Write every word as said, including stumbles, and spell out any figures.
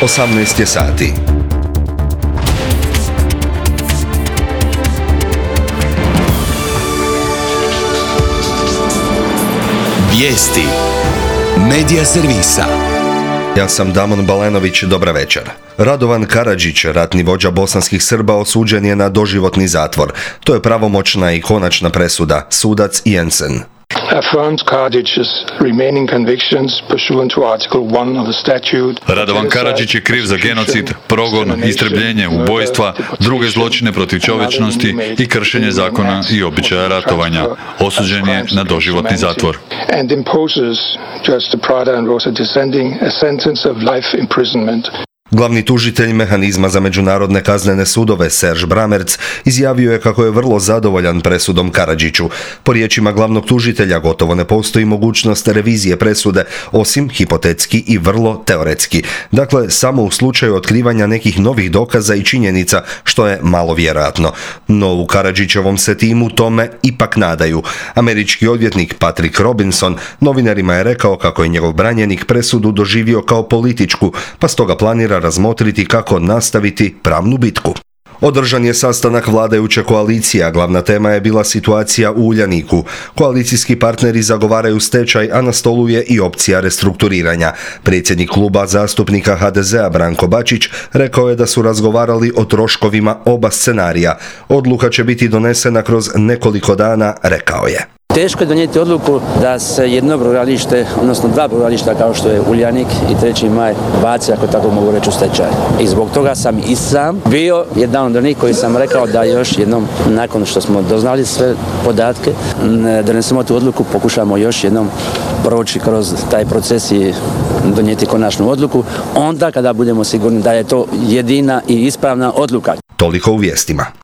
osamnaest je sati. Vijesti Medija servisa. Ja sam Damon Balenović, dobra večer. Radovan Karadžić, ratni vođa bosanskih Srba, osuđen je na doživotni zatvor. To je pravomoćna i konačna presuda, sudac Jensen. Affirms Karadžić's remaining convictions pursuant to Article one of the statute. Radovan Karadžić je kriv za genocid, progon, istrebljenje, ubojstva, druge zločine protiv čovječnosti i kršenje zakona i običaja ratovanja. Osuđen je na doživotni zatvor. And imposes Judge Prada and Rosa Descending a sentence of life imprisonment. Glavni tužitelj mehanizma za međunarodne kaznene sudove, Serge Bramertz, izjavio je kako je vrlo zadovoljan presudom Karadžiću. Po riječima glavnog tužitelja gotovo ne postoji mogućnost revizije presude, osim hipotetski i vrlo teoretski. Dakle, samo u slučaju otkrivanja nekih novih dokaza i činjenica, što je malo vjerojatno. No u Karadžićevom se timu tome ipak nadaju. Američki odvjetnik Patrick Robinson novinarima je rekao kako je njegov branjenik presudu doživio kao političku, pa stoga planira razmotriti kako nastaviti pravnu bitku. Održan je sastanak vladajuće koalicije, a glavna tema je bila situacija u Uljaniku. Koalicijski partneri zagovaraju stečaj, a na stolu je i opcija restrukturiranja. Predsjednik kluba zastupnika ha de zea Branko Bačić rekao je da su razgovarali o troškovima oba scenarija. Odluka će biti donesena kroz nekoliko dana, rekao je. Teško je donijeti odluku da se jedno brodogradilište, odnosno dva brodogradilišta kao što je Uljanik i treći maj, baci, ako tako mogu reći, u stečaj. I zbog toga sam i sam bio jedan od onih koji sam rekao da još jednom, nakon što smo doznali sve podatke, donesemo tu odluku, pokušamo još jednom proći kroz taj proces i donijeti konačnu odluku, onda kada budemo sigurni da je to jedina i ispravna odluka. Toliko u vijestima.